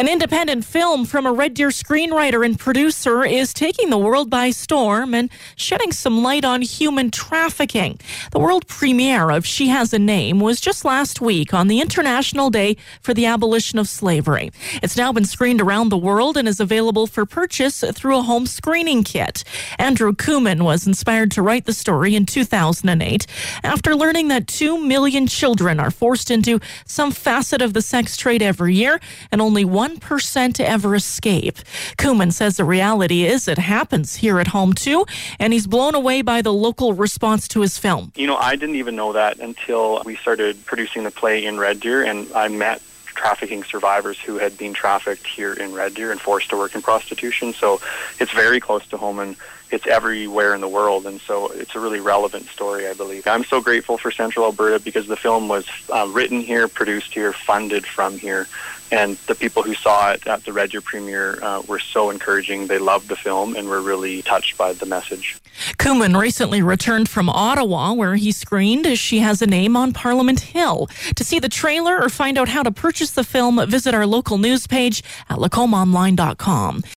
An independent film from a Red Deer screenwriter and producer is taking the world by storm and shedding some light on human trafficking. The world premiere of She Has a Name was just last week on the International Day for the Abolition of Slavery. It's now been screened around the world and is available for purchase through a home screening kit. Andrew Koeman was inspired to write the story in 2008 after learning that 2 million children are forced into some facet of the sex trade every year, and only 1% ever escape. Koeman says the reality is it happens here at home too, and he's blown away by the local response to his film. You know, I didn't even know that until we started producing the play in Red Deer, and I met trafficking survivors who had been trafficked here in Red Deer and forced to work in prostitution. So it's very close to home, and it's everywhere in the world, and so it's a really relevant story, I believe. I'm so grateful for Central Alberta because the film was written here, produced here, funded from here, and the people who saw it at the Red Deer premiere were so encouraging. They loved the film and were really touched by the message. Koeman recently returned from Ottawa, where he screened She Has a Name on Parliament Hill. To see the trailer or find out how to purchase the film, visit our local news page at lacomaonline.com.